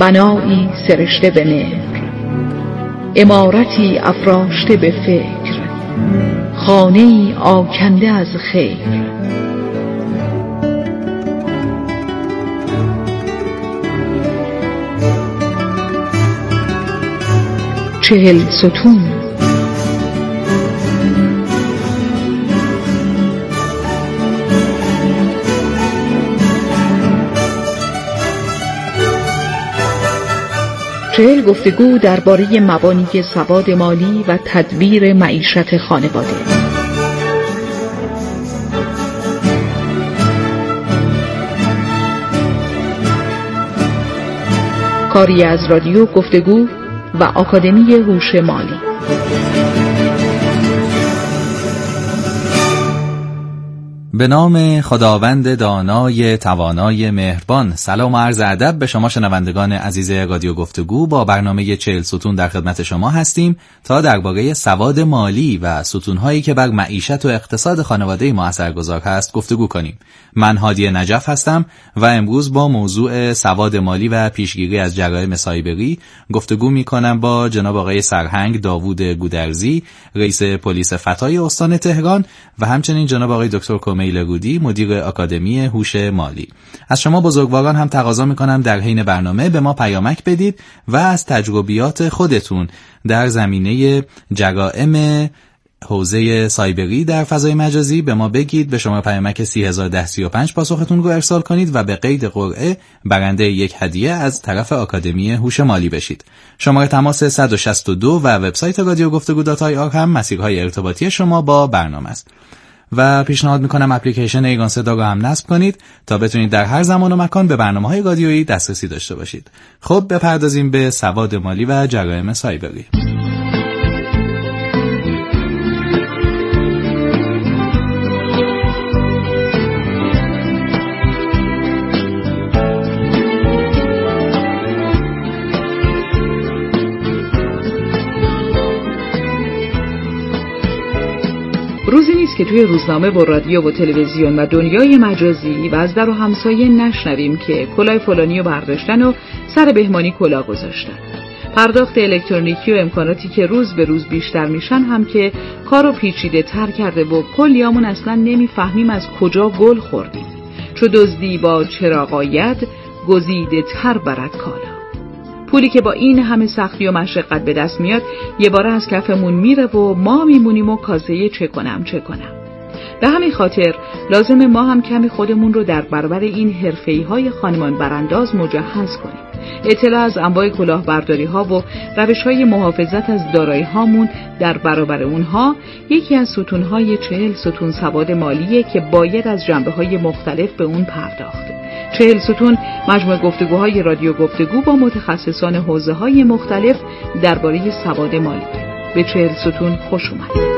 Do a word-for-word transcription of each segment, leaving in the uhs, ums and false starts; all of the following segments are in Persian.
بنایی سرشته به مهر، عمارتی افراشته به فکر، خانه‌ای آکنده از خیر. چهل ستون. چهل گفتگو درباره مبانی سواد مالی و تدبیر معیشت خانواده. کاری از رادیو گفتگو و آکادمی هوش مالی. به نام خداوند دانای توانای مهربان. سلام و عرض ادب به شما شنوندگان عزیز رادیو گفتگو. با برنامه چهل ستون در خدمت شما هستیم تا درباره سواد مالی و ستونهایی که بر معیشت و اقتصاد خانواده ما اثرگذار هست گفتگو کنیم. من هادی نجف هستم و امروز با موضوع سواد مالی و پیشگیری از جرایم سایبری گفتگو می‌کنم با جناب آقای سرهنگ داوود گودرزی، رئیس پلیس فتای استان تهران و همچنین جناب آقای دکتر کمیل رودی، مدیر آکادمی هوش مالی. از شما بزرگواران هم تقاضا می‌کنم در حین برنامه به ما پیامک بدید و از تجربیات خودتون در زمینه جرایم حوزه سایبری در فضای مجازی به ما بگید. به شما پیامک سی هزار و ده سی و پنج پاسختون رو ارسال کنید و به قید قرعه برنده یک هدیه از طرف آکادمی هوش مالی بشید. شماره تماس صد و شصت و دو و وبسایت رادیو گفتگو دات آی آر هم مسیرهای ارتباطی شما با برنامه است. و پیشنهاد میکنم اپلیکیشن ایگان صدا رو هم نصب کنید تا بتونید در هر زمان و مکان به برنامه‌های رادیویی دسترسی داشته باشید. خب بپردازیم به سواد مالی و جرایم سایبری. روزی نیست که توی روزنامه و رادیو و تلویزیون و دنیای مجازی و از در و همسایه نشنویم که کلاه فلانی رو برداشتن و سر بهمانی کلاه گذاشتن. پرداخت الکترونیکی و امکاناتی که روز به روز بیشتر میشن هم که کارو پیچیده تر کرده و کلیامون اصلا نمیفهمیم از کجا گل خوردیم. چو دزدی با چراغ گزیده تر برد کالا. پولی که با این همه سختی و مشقت به دست میاد یه باره از کفمون میره و ما میمونیم و کاسه چه کنم چه کنم. به همین خاطر لازمه ما هم کمی خودمون رو در برابر این حرفه‌ای‌های خانمان برانداز مجهز کنیم. اطلاع از انواع کلاهبرداری ها و روش های محافظت از دارایی هامون در برابر اونها یکی از ستونهای چهل ستون سواد مالیه که باید از جنبه های مختلف به اون پرداخت. چهل ستون مجموعه گفتگوهای رادیو گفتگو با متخصصان حوزه های مختلف درباره سواد مالی. به چهل ستون خوش اومدید.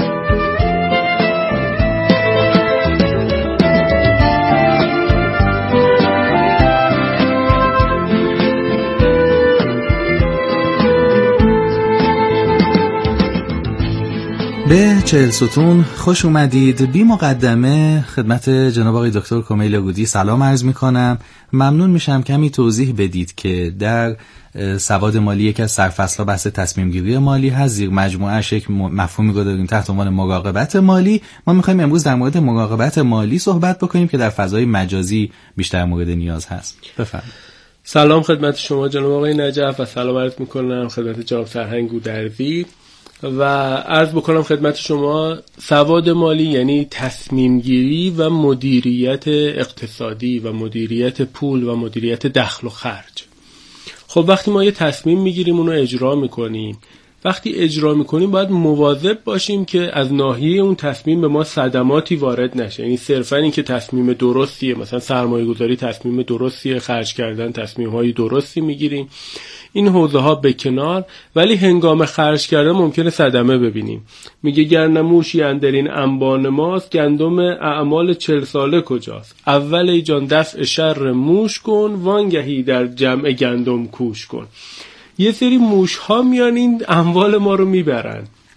به چهل ستون خوش اومدید. بی مقدمه خدمت جناب آقای دکتر کمیل رودی سلام عرض میکنم. ممنون میشم کمی توضیح بدید که در سواد مالی یکی از سرفصل‌ها بحث تصمیم گیری مالی هست. زیر مجموعه‌اش یک مفهومی رو داریم تحت عنوان مراقبت مالی. ما میخوایم امروز در مورد مراقبت مالی صحبت بکنیم که در فضای مجازی بیشتر مورد نیاز هست. بفرمایید. سلام خدمت شما جناب آقای نجف و سلام عرض میکنم خدمت جناب سرهنگ گودرزی و عرض بکنم خدمت شما سواد مالی یعنی تصمیم گیری و مدیریت اقتصادی و مدیریت پول و مدیریت دخل و خرج. خب وقتی ما یه تصمیم میگیریم اونو اجرا میکنیم، وقتی اجرا میکنیم باید مواظب باشیم که از ناحیه اون تصمیم به ما صدماتی وارد نشه. یعنی صرفا این که تصمیم درستیه، مثلا سرمایه گذاری تصمیم درستیه، خرج کردن تصمیم های درستی میگیریم، این حوزه ها به کنار، ولی هنگام خرج کردن ممکنه صدمه ببینیم. میگه گرنموشی اندرین انبان ماست، گندم اعمال چل ساله کجاست؟ اول ای جان دفع شر موش کن، وانگهی در جمع گندم کوش کن. یه سری موش ها میان این اموال ما رو میبرن.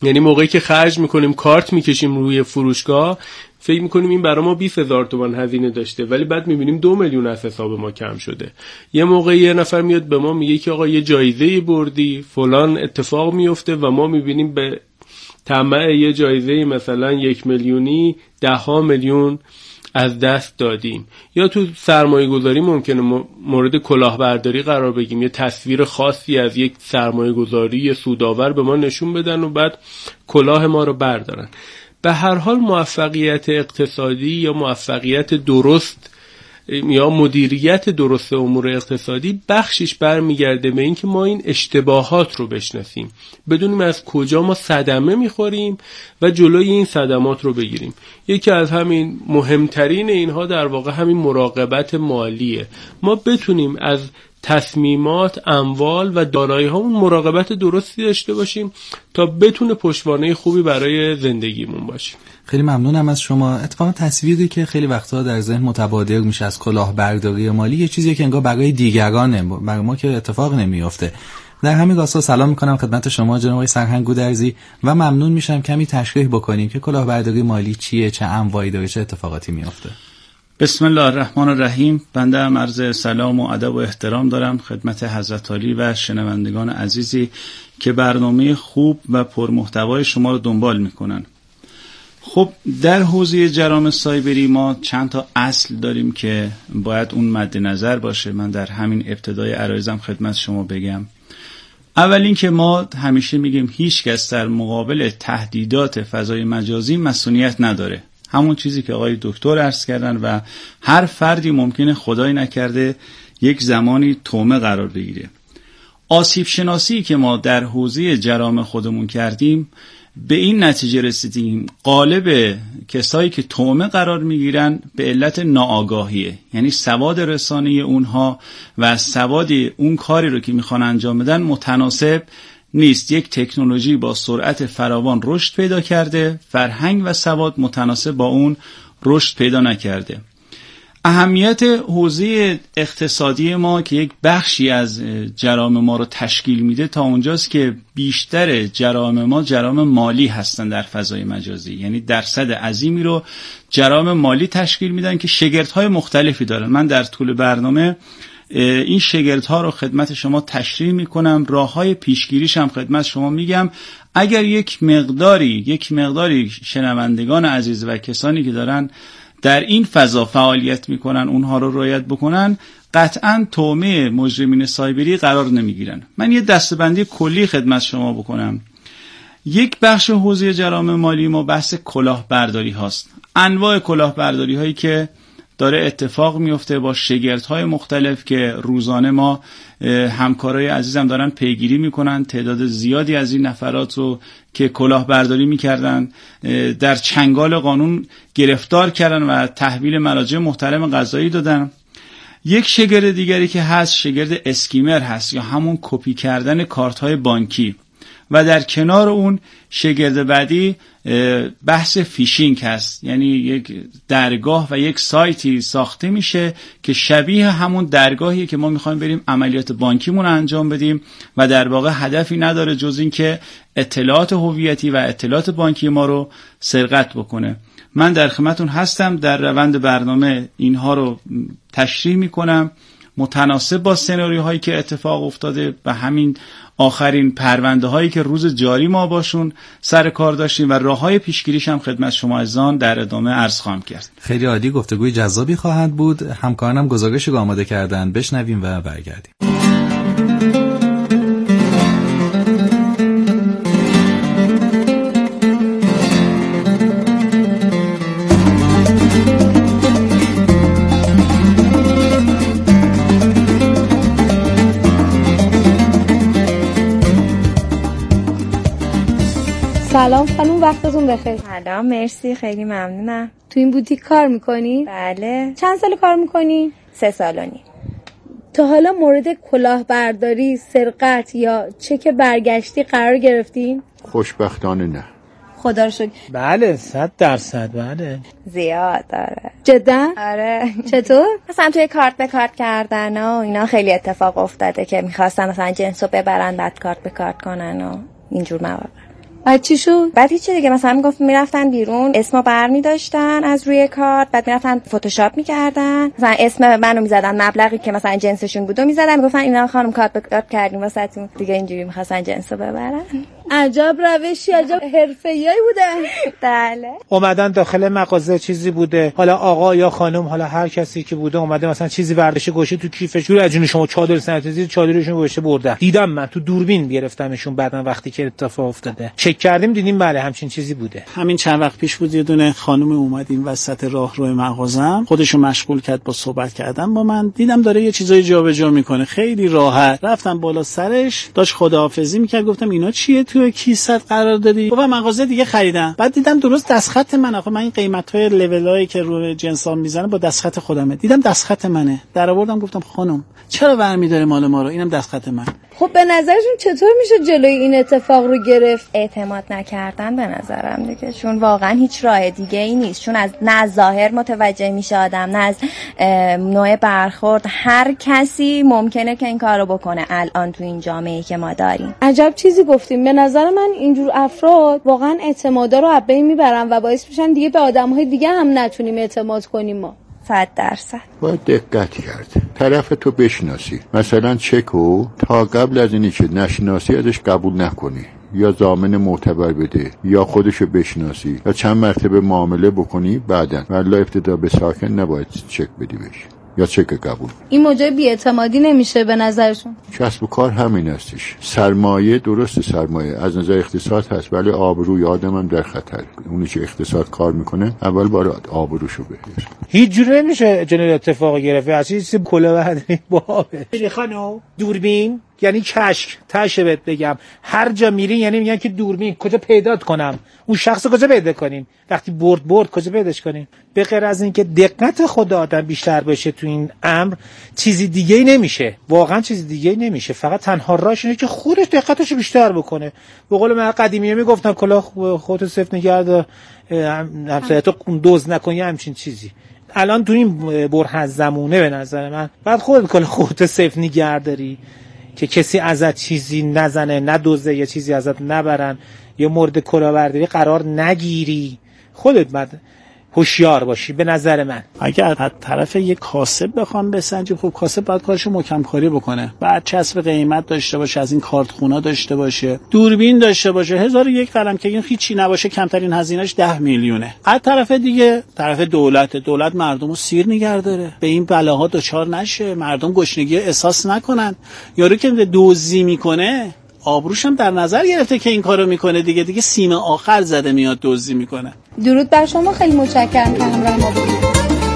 یعنی موقعی که خرج میکنیم کارت میکشیم روی فروشگاه فکر میکنیم این برای ما بیست هزار تومان هزینه داشته، ولی بعد میبینیم دو میلیون از حساب ما کم شده. یه موقعی یه نفر میاد به ما میگه که آقا یه جایزه بردی، فلان اتفاق میفته و ما میبینیم به طمع یه جایزه مثلا یک میلیونی ده ها میلیون از دست دادیم. یا تو سرمایه گذاری ممکنه مورد کلاهبرداری قرار بگیم، یه تصویر خاصی از یک سرمایه گذاری سودآور به ما نشون بدن و بعد کلاه ما رو بردارن. به هر حال موفقیت اقتصادی یا موفقیت درست یا مدیریت درست امور اقتصادی بخشش برمیگرده به این که ما این اشتباهات رو بشناسیم، بدونیم از کجا ما صدمه میخوریم و جلوی این صدمات رو بگیریم. یکی از همین مهمترین اینها در واقع همین مراقبت مالیه. ما بتونیم از تصمیمات، اموال و دارایی هامون مراقبت درستی داشته باشیم تا بتونه پشتوانه خوبی برای زندگیمون باشه. خیلی ممنونم از شما. اتفاقا تصویری که خیلی وقتا در ذهن متبادر میشه از کلاهبرداری مالی یه چیزیه که انگار برای دیگرانه، برای ما که اتفاق نمیافته. در همین راستا سلام میکنم خدمت شما جناب آقای سرهنگ گودرزی و ممنون میشم کمی تشریح بکنیم که کلاهبرداری مالی چیه، چه انواعی داره، چه اتفاقاتی میافته. بسم الله الرحمن الرحیم. بنده هم عرض سلام و ادب و احترام دارم خدمت حضرت عالی و شنوندگان عزیزی که برنامه خوب و پرمحتوای شما رو دنبال میکنن. خب در حوزه جرائم سایبری ما چند تا اصل داریم که باید اون مد نظر باشه. من در همین ابتدای عرایزم خدمت شما بگم. اول این که ما همیشه میگیم هیچ کس در مقابل تهدیدات فضای مجازی مسئولیت نداره. همون چیزی که آقای دکتر عرض کردن و هر فردی ممکنه خدای نکرده یک زمانی تومه قرار بگیره. آسیب شناسی که ما در حوزه جرائم خودمون کردیم به این نتیجه رسیدیم غالب کسایی که تومه قرار میگیرن به علت ناآگاهیه، یعنی سواد رسانه اونها و سواد اون کاری رو که میخوان انجام بدن متناسب نیست. یک تکنولوژی با سرعت فراوان رشد پیدا کرده، فرهنگ و سواد متناسب با اون رشد پیدا نکرده. اهمیت حوزه اقتصادی ما که یک بخشی از جرائم ما رو تشکیل میده تا اونجاست که بیشتر جرائم ما جرائم مالی هستن در فضای مجازی، یعنی درصد عظیمی رو جرائم مالی تشکیل میدن که شگردهای مختلفی دارن. من در طول برنامه این شگردها رو خدمت شما تشریح میکنم، راههای پیشگیریش هم خدمت شما میگم. اگر یک مقداری یک مقداری شنوندگان عزیز و کسانی که دارن در این فضا فعالیت میکنن اونها رو رعایت بکنن، قطعاً تومه مجرمین سایبری قرار نمیگیرن. من یه دسته‌بندی کلی خدمت شما بکنم. یک بخش حوزه جرائم مالی ما بحث کلاهبرداری هاست. انواع کلاهبرداری هایی که داره اتفاق میفته با شگردهای مختلف که روزانه ما همکارای عزیزم دارن پیگیری میکنن. تعداد زیادی از این نفرات رو که کلاهبرداری میکردن در چنگال قانون گرفتار کردن و تحویل مراجع محترم قضایی دادن. یک شگرد دیگری که هست شگرد اسکیمر هست یا همون کپی کردن کارت‌های بانکی و در کنار اون شگرد بعدی بحث فیشینگ هست، یعنی یک درگاه و یک سایتی ساخته میشه که شبیه همون درگاهی که ما میخوایم بریم عملیات بانکیمون انجام بدیم و در واقع هدفی نداره جز این که اطلاعات هویتی و اطلاعات بانکی ما رو سرقت بکنه. من در خدمتتون هستم، در روند برنامه اینها رو تشریح میکنم متناسب با سناریوهایی که اتفاق افتاده و همین آخرین پرونده هایی که روز جاری ما باشون سر کار داشتیم و راههای پیشگیریش هم خدمت شما عزیزان در ادامه عرض خواهم کرد. خیلی عالی، گفتگوی جذابی خواهد بود. همکارانم گزارشی آماده کردن، بشنویم و برگردیم. سلام خانم، وقتتون بخیر. سلام، مرسی، خیلی ممنونم. تو این بوتیک کار میکنی؟ بله. چند سال کار میکنی؟ سه سال و نیم. تا حالا مورد کلاهبرداری، سرقت یا چک برگشتی قرار گرفتین؟ خوشبختانه نه. خدا رو شکر. بله، صد درصد. بله. زیاد داره. جدا؟ آره. چطور؟ مثلا توی کارت به کارت کردن و اینا خیلی اتفاق افتاده که میخواستن مثلا جنسو ببرن بعد کارت به کارت کنن و اینجور موارد. بعد چی شد؟ بعد هیچ دیگه، مثلا میگفت میرفتن بیرون اسمو برمی داشتن از روی کارت، بعد میرفتن فتوشاپ میکردن، مثلا اسم منو میزدن، مبلغی که مثلا جنسشون بودو میزدن، میگفتن اینا خانم کارت به کارت کردیم واسهتون دیگه، اینجوری میخواستن جنسو ببرن. عجب روشی، عجب حرفه‌ای بوده. بله. اومدن داخل مغازه چیزی بوده، حالا آقا یا خانم، حالا هر کسی که بوده اومده مثلا چیزی برداشته گوشه تو کیفش، رو از جون شما چادر سنتیزی چادرشون گوشه بردن. دیدم من تو دوربین گرفتمشون بعدن وقتی که اتفاق افتاده. چک کردیم دیدیم بله همچین چیزی بوده. همین چند وقت پیش بود یه دونه خانم اومد این وسط راهرو مغازه‌ام، خودشو مشغول کرد با صحبت کردن با من، دیدم داره یه چیزای جابجا میکنه خیلی راحت. رفتم بالا سرش، داشت خداحافظی میکرد، گفتم اینا چیه تو کیسه قرار دادی؟ گفتم مغازه دیگه خریدم. بعد دیدم درست دستخط من، آخه من این قیمتای لولایی که روی جنسام میزنه با دستخط خودمه، دیدم دستخط منه، در آوردم گفتم خانم چرا برمی‌داره مال ما رو، اینم دستخط من. خب به نظرشون چطور میشه جلوی این اتفاق رو گرفت؟ اعتماد نکردن به نظرم دیگه، چون واقعا هیچ راه دیگه ای نیست، چون از نه از ظاهر متوجه میشه آدم، نه از نوع برخورد. هر کسی ممکنه که این کارو بکنه الان تو این جامعه‌ای که ما داریم. عجب چیزی گفتیم. به نظر من اینجور افراد واقعا اعتمادا رو از بین میبرن و باعث میشن دیگه به آدم‌های دیگه هم نتونیم اعتماد کنیم. ما صد درصد باید دقت کرد، طرف تو بشناسی، مثلا چکو تا قبل از اینی که نشناسی ازش قبول نکنی، یا ضامن معتبر بده یا خودشو بشناسی یا چند مرتبه معامله بکنی، بعدن والله ابتدا به ساکن نباید چک بدی بهش یا چک قبول. این موجب بی‌اعتمادی نمیشه به نظرشون؟ کسب و کار همین هستش. سرمایه درست سرمایه از نظر اقتصاد هست، ولی آبروی آدم هم در خطر. اونی که اقتصاد کار میکنه اول بار آبروشو بگیر. هیچ جوره نمیشه جلوی اتفاق گرفت. از چیزی کلاهبرداری بابه. بری خانم دوربین یعنی کشک، تاشه بهت بگم هر جا میرین یعنی میگن که دوربین کجا پیدات کنم، اون شخص کجا پیدا کنین، وقتی برد برد کجا پیداش کنین. به غیر از این که دقت خود آدم بیشتر باشه تو این امر، چیزی دیگه ای نمیشه، واقعا چیزی دیگه ای نمیشه. فقط تنها راهش اینه که خودش دقتشو بیشتر بکنه. به قول من قدیمی میگفتن کلاه خودت صفر نگرد، همسایه‌تو دوز نکن یا همچین چیزی. الان تو این برهه زمونه به نظر من بعد خودت کلاه خودت صفر نگرداری که کسی ازت چیزی نزنه، ندوزه، یا چیزی ازت نبرن، یا مورد کلاهبرداری قرار نگیری. خودت بعد هوشیار باشی به نظر من. اگر از طرف یک کاسب بخوام بسنجیم، خب کاسب باید کارشو محکم کاری بکنه، بعد چسب قیمت داشته باشه، از این کارتخونا داشته باشه، دوربین داشته باشه، هزار و یک قلم که این هیچی نباشه کمترین هزینهش ده میلیونه. از طرف دیگه طرف دولت، دولت مردمو سیر نگه داره، به این بلاها دچار نشه، مردم گشنگی احساس نکنن. یارو که دزدی میکنه آبروش هم در نظر گرفته که این کارو میکنه دیگه، دیگه سیم آخر زده میاد دزدی میکنه. درود بر شما، خیلی متشکرم که همراه ما بودید.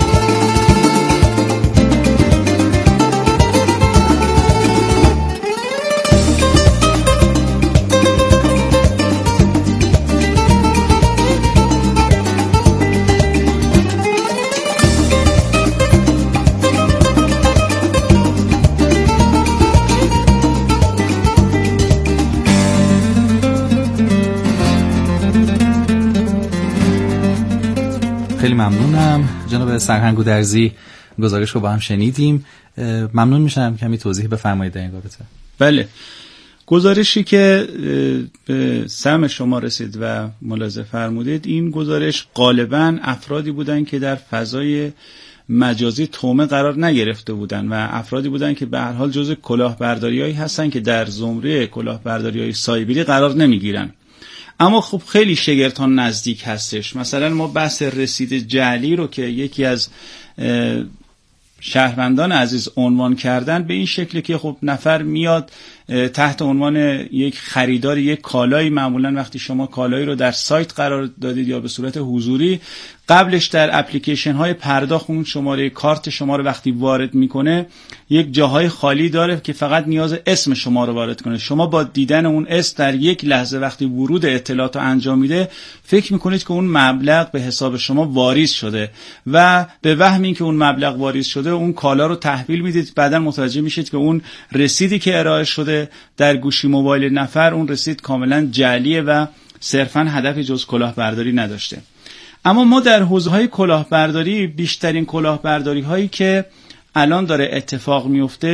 خیلی ممنونم جناب سرهنگ گودرزی، گزارش رو با هم شنیدیم. ممنون میشم کمی توضیح بفرمایید در این رابطه. بله، گزارشی که به سهم شما رسید و ملاحظه فرمودید، این گزارش غالباً افرادی بودن که در فضای مجازی تومه قرار نگرفته بودن و افرادی بودن که به هر حال جزء کلاهبرداریایی هستن که در زمره کلاهبرداری‌های سایبری قرار نمیگیرن. اما خب خیلی شگرتان نزدیک هستش. مثلا ما بحث رسید جعلی رو که یکی از شهروندان عزیز عنوان کردن به این شکلی که خب نفر میاد تحت عنوان یک خریدار یک کالایی، معمولا وقتی شما کالایی رو در سایت قرار دادید یا به صورت حضوری، قبلش در اپلیکیشن های پرداخت اون شماره کارت شما رو وقتی وارد میکنه یک جاهای خالی داره که فقط نیاز اسم شما رو وارد کنه. شما با دیدن اون اسم در یک لحظه وقتی ورود اطلاعات رو انجام میده فکر میکنید که اون مبلغ به حساب شما واریز شده و به وهم این که اون مبلغ واریز شده اون کالا رو تحویل میدید. بعداً متوجه میشید که اون رسیدی که ارائه شده در گوشی موبایل نفر اون رسید کاملا جعلیه و صرفاً هدفی جز کلاهبرداری نداشته. اما ما در حوزه‌های کلاهبرداری بیشترین کلاهبرداری هایی که الان داره اتفاق میفته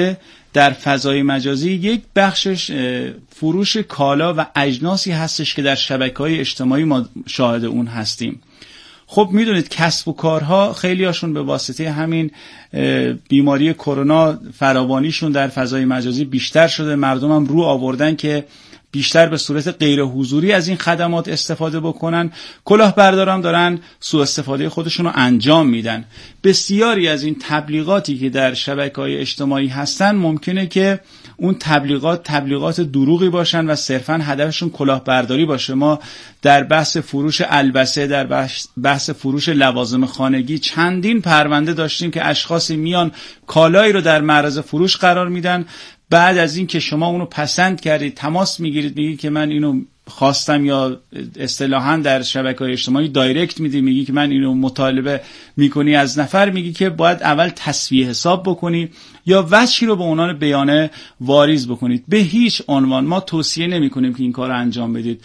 در فضای مجازی یک بخشش فروش کالا و اجناسی هستش که در شبکه‌های اجتماعی ما شاهد اون هستیم. خب میدونید کسب و کارها خیلی هاشون به واسطه همین بیماری کرونا فراوانیشون در فضای مجازی بیشتر شده، مردم هم رو آوردن که بیشتر به صورت غیر حضوری از این خدمات استفاده بکنن. کلاهبرداران دارن سوء استفاده خودشون رو انجام میدن. بسیاری از این تبلیغاتی که در شبکه‌های اجتماعی هستن ممکنه که اون تبلیغات تبلیغات دروغی باشن و صرفاً هدفشون کلاهبرداری باشه. ما در بحث فروش البسه، در بحث, بحث فروش لوازم خانگی چندین پرونده داشتیم که اشخاصی میان کالایی رو در معرض فروش قرار میدن، بعد از این که شما اونو پسند کردید تماس میگیرید، میگی که من اینو خواستم، یا اصطلاحاً در شبکه‌های اجتماعی دایرکت میدی میگی که من اینو مطالبه میکنی از نفر، میگی که باید اول تسویه حساب بکنی یا وجهی رو به عنوان بیانه واریز بکنید. به هیچ عنوان ما توصیه نمیکنیم که این کار رو انجام بدید.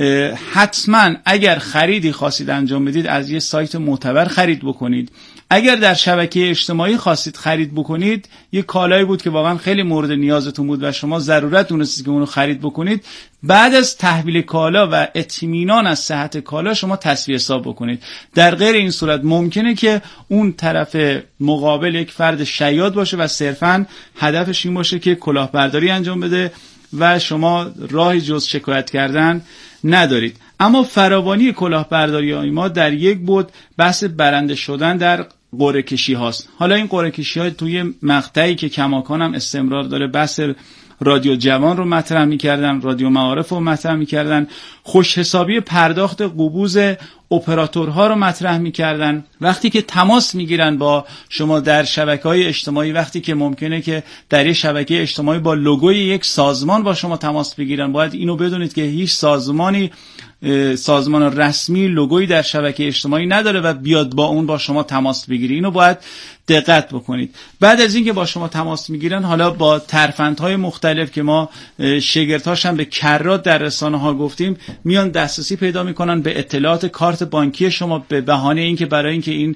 حتما اگر خریدی خواستید انجام بدید از یه سایت معتبر خرید بکنید. اگر در شبکه اجتماعی خواستید خرید بکنید، یه کالایی بود که واقعا خیلی مورد نیازتون بود و شما ضرورت دونستید که اون رو خرید بکنید، بعد از تحویل کالا و اطمینان از صحت کالا شما تسویه حساب بکنید. در غیر این صورت ممکنه که اون طرف مقابل یک فرد شیاد باشه و صرفاً هدفش این باشه که کلاهبرداری انجام بده و شما راهی جز شکایت کردن ندارید. اما فراوانی کلاهبرداری های ما در یک بود بحث برنده شدن در قرعه کشی هاست. حالا این قرعه کشی ها توی مقطعی که کماکان هم استمرار داره، بحث رادیو جوان رو مطرح می‌کردن، رادیو معارف رو مطرح می‌کردن، خوش حسابی پرداخت قبوز اپراتورها رو مطرح می‌کردن. وقتی که تماس می‌گیرن با شما در شبکه‌های اجتماعی، وقتی که ممکنه که در یک شبکه اجتماعی با لوگوی یک سازمان با شما تماس بگیرن، باید اینو بدونید که هیچ سازمانی سازمان رسمی لوگویی در شبکه اجتماعی نداره و بیاد با اون با شما تماس بگیره. اینو باید دقت بکنید. بعد از اینکه با شما تماس میگیرن، حالا با ترفندهای مختلف که ما شگردهاش هم به کرات در رسانه ها گفتیم، میان دسترسی پیدا میکنن به اطلاعات کارت بانکی شما به بهانه اینکه برای اینکه این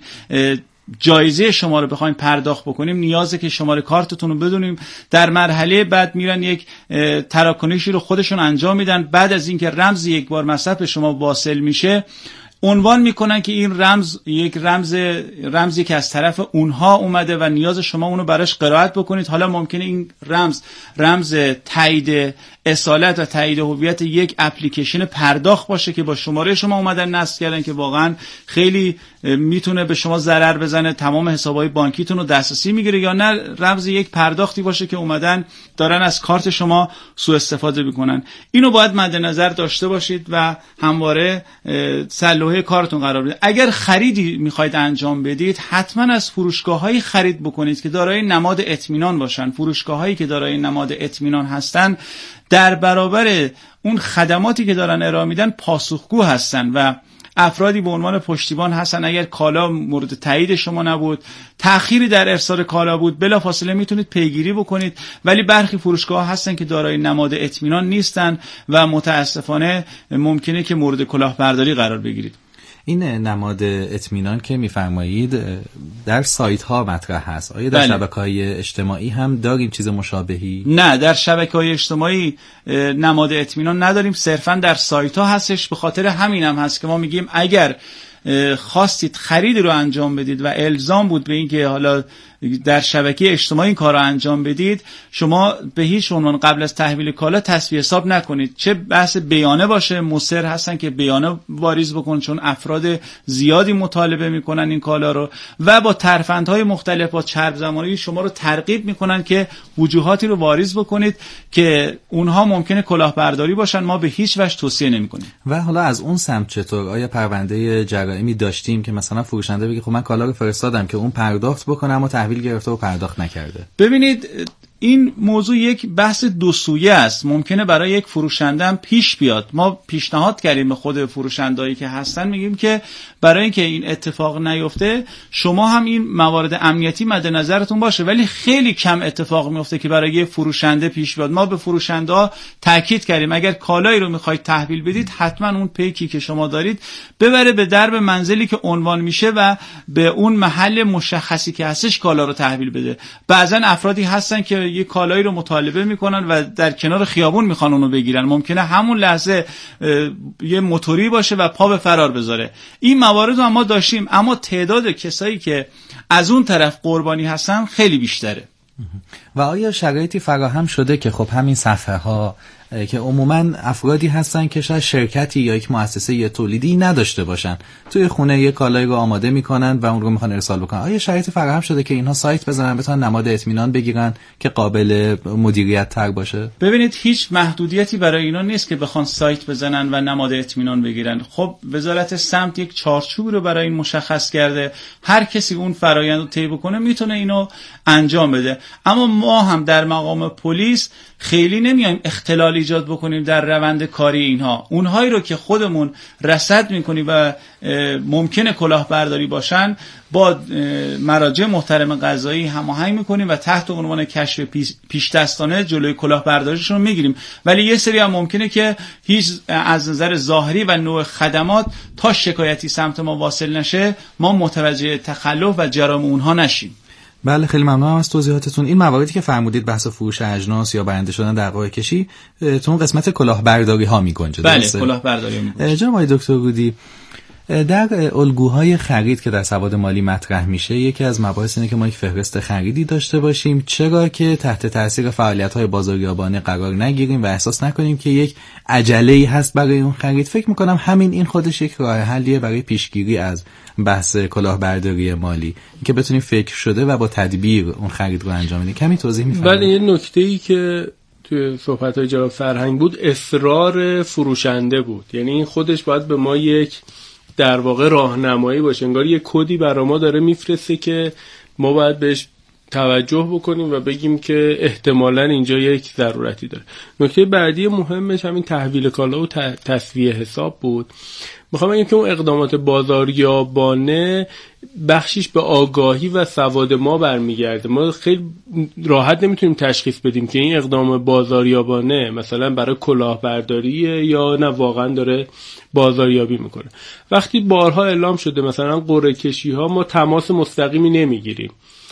جایزه شما رو بخوایم پرداخت بکنیم نیازه که شماره کارتتون رو بدونیم. در مرحله بعد میرن یک تراکنشی رو خودشون انجام میدن. بعد از اینکه رمز یک بار مصرف به شما واصل میشه، عنوان میکنن که این رمز یک رمز رمزی که از طرف اونها اومده و نیاز شما اونو براش قرائت بکنید. حالا ممکنه این رمز رمز تایید اصالت و تایید هویت یک اپلیکیشن پرداخت باشه که با شماره شما اومدن نصب کردن، که واقعا خیلی میتونه به شما ضرر بزنه، تمام حسابهای بانکیتون رو دسترسی میگیره. یا نه رمز یک پرداختی باشه که اومدن دارن از کارت شما سوء استفاده میکنن. اینو باید مد نظر داشته باشید و همواره سلوحه کارتون قرار بدید. اگر خریدی میخواید انجام بدید، حتما از فروشگاه‌هایی خرید بکنید که دارای نماد اطمینان باشن. فروشگاه‌هایی که دارای نماد اطمینان هستن در برابر اون خدماتی که دارن ارائه میدن پاسخگو هستن و افرادی به عنوان پشتیبان هستن. اگر کالا مورد تایید شما نبود، تأخیری در ارسال کالا بود، بلافاصله میتونید پیگیری بکنید. ولی برخی فروشگاه هستن که دارای نماد اطمینان نیستن و متاسفانه ممکنه که مورد کلاهبرداری قرار بگیرید. این نماد اطمینان که میفرمایید در سایت ها مطرح هست. آیا در بله. شبکه‌های اجتماعی هم داریم چیز مشابهی؟ نه، در شبکه‌های اجتماعی نماد اطمینان نداریم، صرفا در سایت ها هستش. به خاطر همین هم هست که ما میگیم اگر خواستید خرید رو انجام بدید و الزام بود به این که حالا در شبکه اجتماعی این کار رو انجام بدید، شما به هیچ عنوان قبل از تحویل کالا تسویه حساب نکنید. چه بحث بیانه باشه، مصر هستن که بیانه واریز بکنن چون افراد زیادی مطالبه میکنن این کالا رو، و با ترفندهای مختلف با چرب زمانی شما رو ترغیب میکنن که وجوهاتی رو واریز بکنید که اونها ممکنه کلاهبرداری باشن. ما به هیچ وجه توصیه نمیکنیم. و حالا از اون سمت چطور؟ آیا پرونده جرائمی داشتیم که مثلا فروشنده بگه خب من کالا رو فرستادم که اون پرداخت بکنه اما تحویل گرفته و پرداخت نکرده؟ ببینید این موضوع یک بحث دو سویه است. ممکنه برای یک فروشنده هم پیش بیاد. ما پیشنهاد کردیم به خود فروشندهایی که هستن، میگیم که برای اینکه این اتفاق نیفته شما هم این موارد امنیتی مد نظرتون باشه. ولی خیلی کم اتفاق میفته که برای یک فروشنده پیش بیاد. ما به فروشنده ها تاکید کردیم اگر کالایی رو میخواید تحویل بدید، حتما اون پیکی که شما دارید ببره به درب منزلی که عنوان میشه و به اون محل مشخصی که هستش کالا رو تحویل بده. بعضن افرادی هستن که یه کالایی رو مطالبه میکنن و در کنار خیابون میخوان اونو بگیرن، ممکنه همون لحظه یه موتوری باشه و پا به فرار بذاره. این موارد رو ما داشتیم، اما تعداد کسایی که از اون طرف قربانی هستن خیلی بیشتره. و آیا شرایطی فراهم شده که خب همین صفحه ها که عموماً افرادی هستن که شاید شرکتی یا یک مؤسسه یا تولیدی نداشته باشن، توی خونه یک کالایی رو آماده میکنن و اون رو میخوان ارسال بکنن، آیا شرایطی فراهم شده که اینها سایت بزنن بتونن نماد اطمینان بگیرن که قابل مدیریت تر باشه؟ ببینید هیچ محدودیتی برای اینا نیست که بخوان سایت بزنن و نماد اطمینان بگیرن. خب وزارت سمت یک چارچوب رو برای این مشخص کرده، هر کسی اون فرآیند رو طی بکنه میتونه اینو انجام بده. اما ما هم در مقام پلیس خیلی نمیایم اختلال ایجاد بکنیم در روند کاری اینها. اونهایی رو که خودمون رصد میکنیم و ممکنه کلاهبرداری باشن با مراجع محترم قضایی هماهنگ میکنیم و تحت عنوان کشف پیش دستانه جلوی کلاهبرداریشون رو میگیریم. ولی یه سری هم ممکنه که هیچ از نظر ظاهری و نوع خدمات تا شکایتی سمت ما واصل نشه ما متوجه تخلف و جرائم اونها نشیم. بله خیلی ممنونم از توضیحاتتون. این مواردی که فرمودید بحث فروش اجناس یا برنده شدن در قاعده کشی تو قسمت کلاهبرداری ها میگنجه. بله کلاهبرداری میگنجه. جناب آقای دکتر رودی، در الگوهای خرید که در سواد مالی مطرح میشه یکی از مباحث اینه که ما یک فهرست خریدی داشته باشیم، چرا که تحت تاثیر فعالیت‌های بازاریابانه قرار نگیریم و احساس نکنیم که یک عجله‌ای هست برای اون خرید. فکر می‌کنم همین این خودش یک راه حلیه برای پیشگیری از بحث کلاهبرداری مالی، که بتونیم فکر شده و با تدبیر اون خرید رو انجام بدیم. کمی توضیح می‌فرمایید؟ بله، یه نکته‌ای که توی صحبت‌های جناب فرهنگ بود اصرار فروشنده بود. یعنی این خودش باید به ما یک در واقع راهنمایی باشه، انگار یه کدی برای ما داره میفرسته که ما باید بهش توجه بکنیم و بگیم که احتمالاً اینجا یک ضرورتی داره. نکته بعدی مهمش همین تحویل کالا و تسویه حساب بود. میخوام بگم که اون اقدامات بازاریابانه بخشیش به آگاهی و سواد ما برمیگرده. ما خیلی راحت نمیتونیم تشخیص بدیم که این اقدام بازاریابانه مثلا برای کلاهبرداریه یا نه واقعا داره بازاریابی میکنه. وقتی بارها اعلام شده مثلا قرعه کشی ها ما تماس مستقیمی نمیگیریم،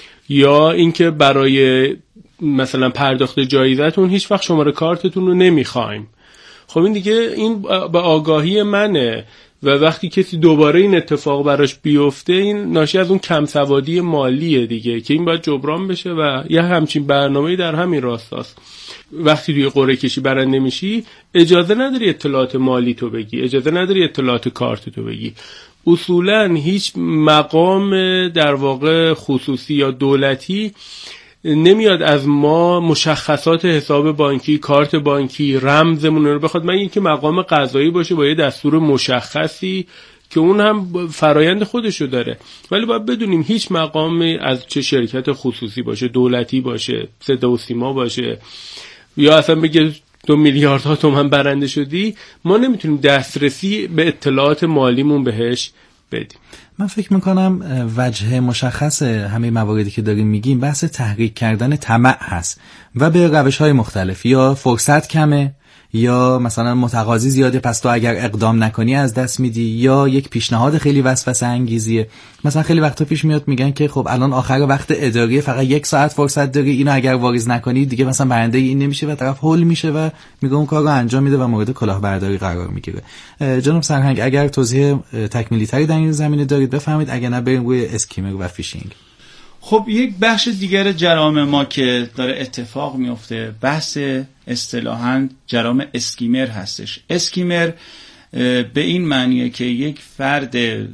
یا اینکه برای مثلا پرداخت جایزتون هیچ وقت شماره کارتتون رو نمیخوایم، خب این دیگه این به آگاهی منه و وقتی کسی دوباره این اتفاق براش بیفته این ناشی از اون کم سوادی مالیه دیگه که این باید جبران بشه و یه همچین برنامه‌ای در همین راستاست. وقتی توی قرعه کشی برنده میشی اجازه نداری اطلاعات مالی تو بگی، اجازه نداری اطلاعات کارت تو بگی. اصولاً هیچ مقام در واقع خصوصی یا دولتی نمیاد از ما مشخصات حساب بانکی، کارت بانکی، رمزمون رو بخواد، مگه اینکه مقام قضایی باشه با یه دستور مشخصی که اون هم فرایند خودشو داره. ولی باید بدونیم هیچ مقامی از چه شرکت خصوصی باشه، دولتی باشه، صدا و سیما باشه، یا اصلا بگه دو میلیاردها تومان برنده شدی، ما نمیتونیم دسترسی به اطلاعات مالیمون بهش بدیم. من فکر میکنم وجه مشخص همه مواردی که داریم میگیم بحث تحریک کردن طمع هست و به روش‌های مختلف، یا فرصت کمه یا مثلا متقاضی زیاده پس تو اگر اقدام نکنی از دست میدی، یا یک پیشنهاد خیلی وسوسه انگیزیه. مثلا خیلی وقتا پیش میاد میگن که خب الان آخر وقت اداری فقط یک ساعت فرصت داری، اینو اگر واریز نکنی دیگه مثلا برنده این نمیشه و طرف هول میشه و میگه اون کارو انجام میده و مورد کلاهبرداری قرار میگیره. جناب سرهنگ اگر توضیح تکمیلی تری در این زمینه دارید بفرمایید، اگر نه بریم روی اسکیمر و فیشینگ. خب یک بخش دیگر جرائم ما که داره اتفاق میفته بحث اصطلاحاً جرائم اسکیمر هستش. اسکیمر به این معنیه که یک فرد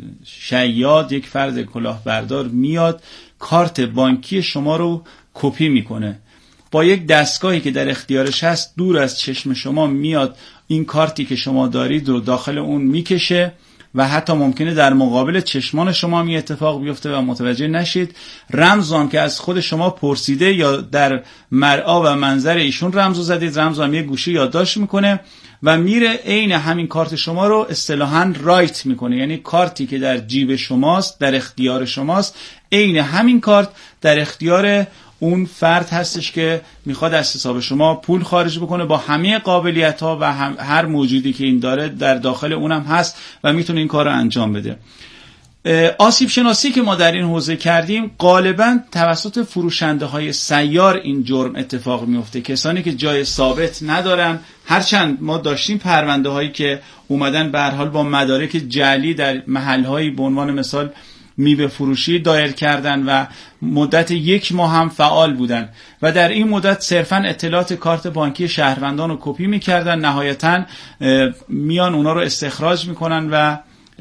شیاد، یک فرد کلاهبردار میاد کارت بانکی شما رو کپی میکنه، با یک دستگاهی که در اختیارش هست دور از چشم شما میاد این کارتی که شما دارید رو داخل اون میکشه و حتی ممکنه در مقابل چشمان شما می اتفاق بیفته و متوجه نشید. رمز هم که از خود شما پرسیده یا در مرآ و منظر ایشون رمزو زدید، رمز هم یه گوشی یادداشت میکنه و میره عین همین کارت شما رو اصطلاحاً رایت میکنه، یعنی کارتی که در جیب شماست، در اختیار شماست، عین همین کارت در اختیار اون فرد هستش که میخواد از حساب شما پول خارج بکنه با همه قابلیت ها و هم هر موجودی که این داره در داخل اونم هست و میتونه این کار رو انجام بده. آسیب شناسی که ما در این حوزه کردیم غالبا توسط فروشنده های سیار این جرم اتفاق میفته، کسانی که جای ثابت ندارن. هرچند ما داشتیم پرونده هایی که اومدن به هر حال با مدارک جعلی در محل هایی به عنوان مثال میوه فروشی دایر کردن و مدت یک ماه هم فعال بودن و در این مدت صرفا اطلاعات کارت بانکی شهروندان رو کپی میکردن، نهایتا میان اونا رو استخراج میکنن و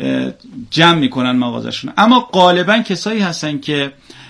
جمع میکنن مغازشون. اما غالبا کسایی هستن که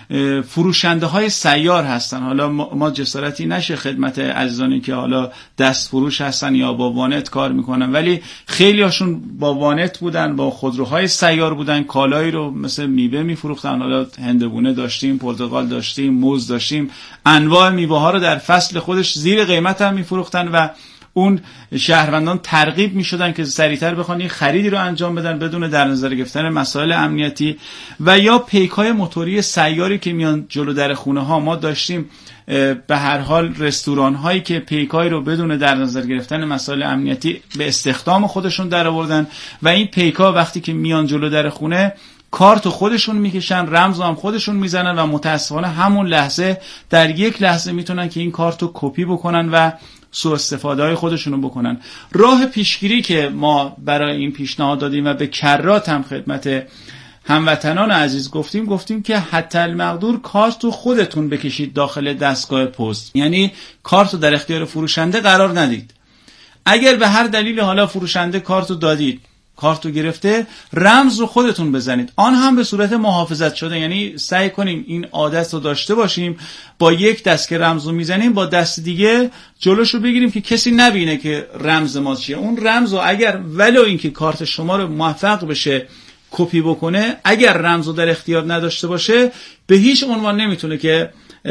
فروشنده های سیار هستن. حالا ما جسارتی نشه خدمت عزیزانی که حالا دست فروش هستن یا با وانت کار میکنن، ولی خیلی هاشون با وانت بودن، با خودروهای سیار بودن، کالایی رو مثل میوه میفروختن. حالا هندبونه داشتیم، پرتقال داشتیم، موز داشتیم، انواع میوه ها رو در فصل خودش زیر قیمت هم میفروختن و اون شهروندان ترغیب می شدن که سریعتر بخوان این خریدی رو انجام بدن بدون در نظر گرفتن مسائل امنیتی. و یا پیک های موتوری سیاری که میان جلو در خونه ها. ما داشتیم به هر حال رستوران هایی که پیک های رو بدون در نظر گرفتن مسائل امنیتی به استخدام خودشون در آوردن و این پیک ها وقتی که میان جلو در خونه کارت خودشون میکشن، رمز هم خودشون میزنن و متاسفانه همون لحظه در یک لحظه میتونن که این کارت رو کپی بکنن و سوء استفاده های خودشونو بکنن. راه پیشگیری که ما برای این پیشنهاد دادیم و به کرات هم خدمت هموطنان عزیز گفتیم گفتیم که حتی المقدور کارت رو خودتون بکشید داخل دستگاه پست، یعنی کارت رو در اختیار فروشنده قرار ندید. اگر به هر دلیل حالا فروشنده کارت رو دادید، کارت رو گرفته، رمز رو خودتون بزنید، آن هم به صورت محافظت شده. یعنی سعی کنیم این عادت رو داشته باشیم، با یک دست که رمز رو میزنیم با دست دیگه جلوش رو بگیریم که کسی نبینه که رمز ما چیه. اون رمز رو اگر ولو اینکه کارت شما رو موفق بشه کپی بکنه، اگر رمز رو در اختیار نداشته باشه به هیچ عنوان نمیتونه که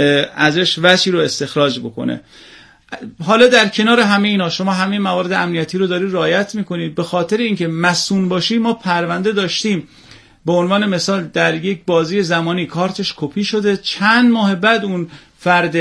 ازش وجهی رو استخراج بکنه. حالا در کنار همه اینا شما همه موارد امنیتی رو داری رعایت میکنید. به خاطر اینکه مسئول باشی ما پرونده داشتیم به عنوان مثال در یک بازی زمانی کارتش کپی شده، چند ماه بعد اون فرد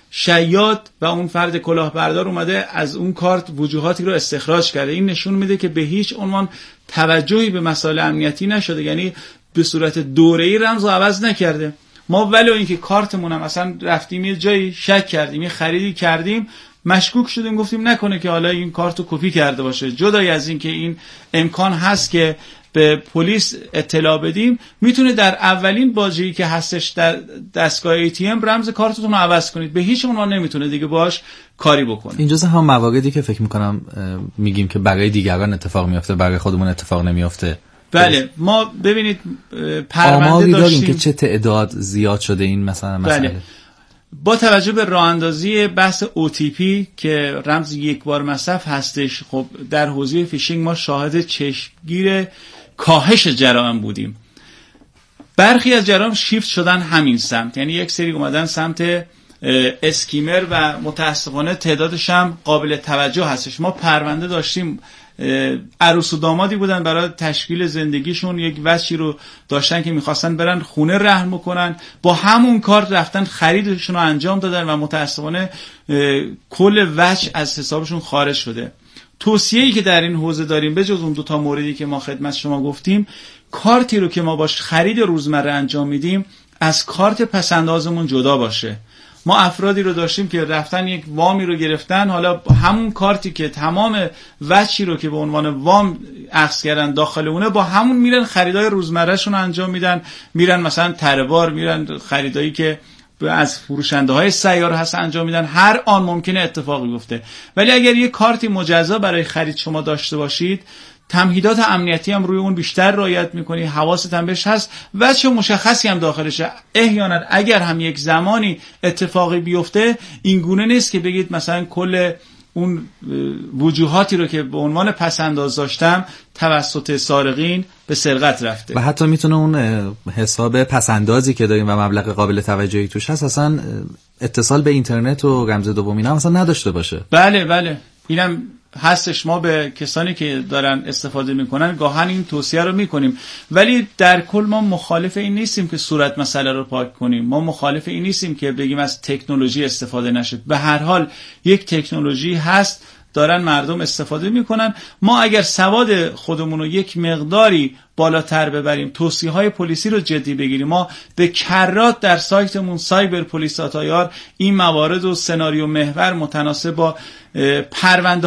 شیاد و اون فرد کلاهبردار اومده از اون کارت وجوهاتی رو استخراج کرده. این نشون میده که به هیچ عنوان توجهی به مسائل امنیتی نشده، یعنی به صورت دوره‌ای رمز رو عوض نکرده. ما ولو اینکه کارتمون هم اصلا رفتیم یه جایی شک کردیم، یه خریدی کردیم، مشکوک شدیم، گفتیم نکنه که حالا این کارتو کپی کرده باشه. جدای از این که این امکان هست که به پلیس اطلاع بدیم، میتونه در اولین بازی که هستش در دستگاه ای تی ام رمز کارتتون رو عوض کنید. به هیچ عنوان نمیتونه دیگه باش کاری بکنه. این جزء هم مواردی که فکر میکنم میگیم که برای دیگران اتفاق میفته، برای خودمون اتفاق نمیفته. بله، ما ببینید پرونده داشتیم که چه تعداد زیاد شده این مثلا مسئله. بله. با توجه به راه اندازی بحث او تی پی که رمز یک بار مصرف هستش، خب در حوزه فیشینگ ما شاهد چشمگیر کاهش جرائم بودیم. برخی از جرائم شیفت شدن همین سمت، یعنی یک سری اومدن سمت اسکیمر و متاسفانه تعدادش هم قابل توجه هستش. ما پرونده داشتیم، عروس و دامادی بودن برای تشکیل زندگیشون یک وجهی رو داشتن که میخواستن برن خونه رهن بکنن، با همون کارت رفتن خریدشون رو انجام دادن و متاسفانه کل وجه از حسابشون خارج شده. توصیه‌ای که در این حوزه داریم به جز اون دو تا موردی که ما خدمت شما گفتیم، کارتی رو که ما باش خرید روزمره انجام میدیم از کارت پسندازمون جدا باشه. ما افرادی رو داشتیم که رفتن یک وامی رو گرفتن، حالا همون کارتی که تمام وجهی رو که به عنوان وام اخذ کردن داخل اونه، با همون میرن خریدای روزمرهشون انجام میدن، میرن مثلا تره‌بار، میرن خریدایی که از فروشنده های سیار هست انجام میدن. هر آن ممکنه اتفاقی بیفته. ولی اگر یک کارتی مجزا برای خرید شما داشته باشید، تمهیدات امنیتی هم روی اون بیشتر رعایت میکنی، حواست هم بهش هست و چه مشخصی هم داخلشه. احیانا اگر هم یک زمانی اتفاقی بیفته، این گونه نیست که بگید مثلا کل اون وجوهاتی رو که به عنوان پسنداز داشتم توسط سارقین به سرقت رفته. و حتی میتونه اون حساب پسندازی که داریم و مبلغ قابل توجهی توش هست اصلا اتصال به اینترنت و رمز دومی هم اصلا نداشته باشه. بله بله، اینم هستش. ما به کسانی که دارن استفاده میکنن گاهن این توصیه رو میکنیم، ولی در کل ما مخالف این نیستیم که صورت مسئله رو پاک کنیم. ما مخالف این نیستیم که بگیم از تکنولوژی استفاده نشه. به هر حال یک تکنولوژی هست دارن مردم استفاده میکنن. ما اگر سواد خودمون رو یک مقداری بالاتر ببریم، توصیه‌های پلیسی رو جدی بگیریم، ما به کرات در سایتمون سایبر پلیس دات آی آر این موارد و سناریو محور متناسب با پرونده